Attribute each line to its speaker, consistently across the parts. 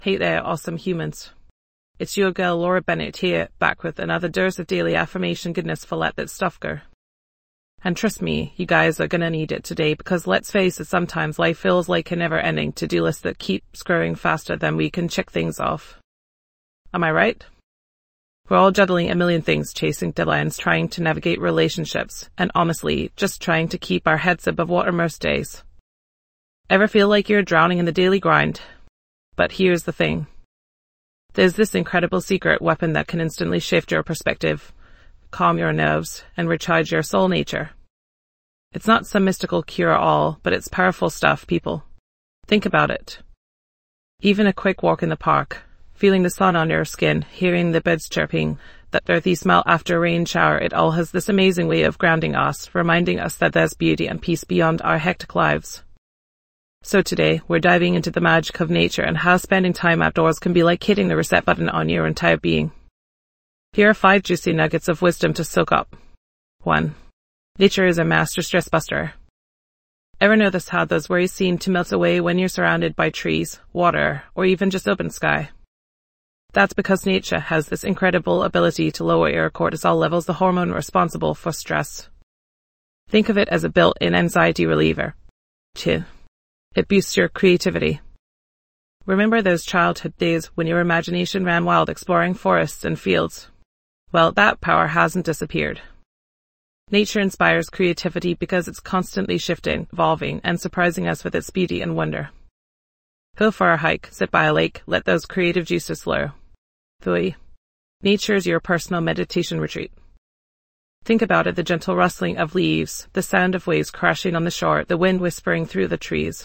Speaker 1: Hey there, awesome humans. It's your girl Laura Bennett here, back with another dose of daily affirmation goodness for let that stuff go. And trust me, you guys are gonna need it today because let's face it, sometimes life feels like a never-ending to-do list that keeps growing faster than we can check things off. Am I right? We're all juggling a million things, chasing deadlines, trying to navigate relationships, and honestly, just trying to keep our heads above water most days. Ever feel like you're drowning in the daily grind? But here's the thing. There's this incredible secret weapon that can instantly shift your perspective, calm your nerves, and recharge your soul nature. It's not some mystical cure-all, but it's powerful stuff, people. Think about it. Even a quick walk in the park, feeling the sun on your skin, hearing the birds chirping, that earthy smell after a rain shower, it all has this amazing way of grounding us, reminding us that there's beauty and peace beyond our hectic lives. So today, we're diving into the magic of nature and how spending time outdoors can be like hitting the reset button on your entire being. Here are 5 juicy nuggets of wisdom to soak up. 1. Nature is a master stress buster. Ever notice how those worries seem to melt away when you're surrounded by trees, water, or even just open sky? That's because nature has this incredible ability to lower your cortisol levels, the hormone responsible for stress. Think of it as a built-in anxiety reliever. 2. It boosts your creativity. Remember those childhood days when your imagination ran wild exploring forests and fields? Well, that power hasn't disappeared. Nature inspires creativity because it's constantly shifting, evolving, and surprising us with its beauty and wonder. Go for a hike, sit by a lake, let those creative juices flow. 3. Nature is your personal meditation retreat. Think about it, the gentle rustling of leaves, the sound of waves crashing on the shore, the wind whispering through the trees.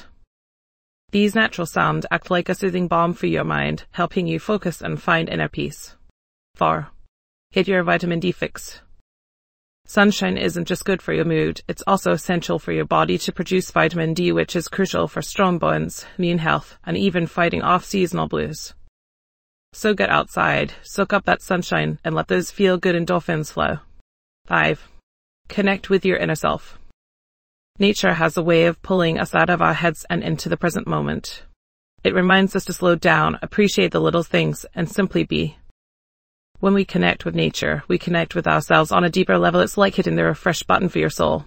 Speaker 1: These natural sounds act like a soothing balm for your mind, helping you focus and find inner peace. 4. Hit your vitamin D fix. Sunshine isn't just good for your mood, it's also essential for your body to produce vitamin D, which is crucial for strong bones, immune health, and even fighting off seasonal blues. So get outside, soak up that sunshine, and let those feel-good endorphins flow. 5. Connect with your inner self. Nature has a way of pulling us out of our heads and into the present moment. It reminds us to slow down, appreciate the little things, and simply be. When we connect with nature, we connect with ourselves on a deeper level. It's like hitting the refresh button for your soul.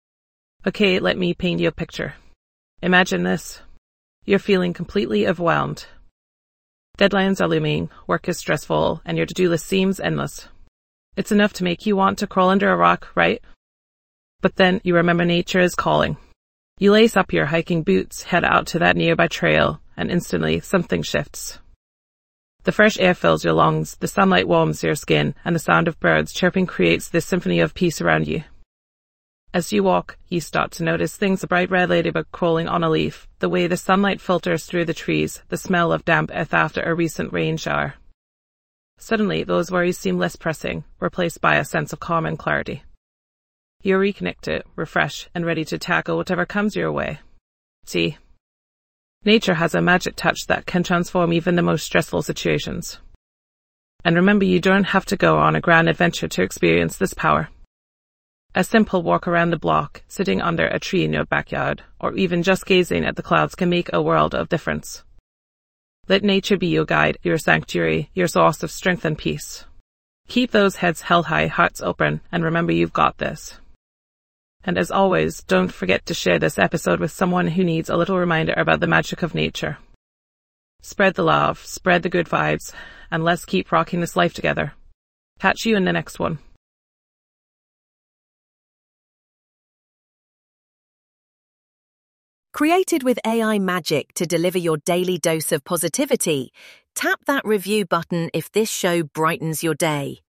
Speaker 1: Okay, let me paint you a picture. Imagine this. You're feeling completely overwhelmed. Deadlines are looming, work is stressful, and your to-do list seems endless. It's enough to make you want to crawl under a rock, right? But then you remember nature is calling. You lace up your hiking boots, head out to that nearby trail, and instantly something shifts. The fresh air fills your lungs, the sunlight warms your skin, and the sound of birds chirping creates this symphony of peace around you. As you walk, you start to notice things, a bright red ladybug crawling on a leaf, the way the sunlight filters through the trees, the smell of damp earth after a recent rain shower. Suddenly, those worries seem less pressing, replaced by a sense of calm and clarity. You're reconnected, refreshed, and ready to tackle whatever comes your way. See, nature has a magic touch that can transform even the most stressful situations. And remember, you don't have to go on a grand adventure to experience this power. A simple walk around the block, sitting under a tree in your backyard, or even just gazing at the clouds can make a world of difference. Let nature be your guide, your sanctuary, your source of strength and peace. Keep those heads held high, hearts open, and remember you've got this. And as always, don't forget to share this episode with someone who needs a little reminder about the magic of nature. Spread the love, spread the good vibes, and let's keep rocking this life together. Catch you in the next one.
Speaker 2: Created with AI magic to deliver your daily dose of positivity, tap that review button if this show brightens your day.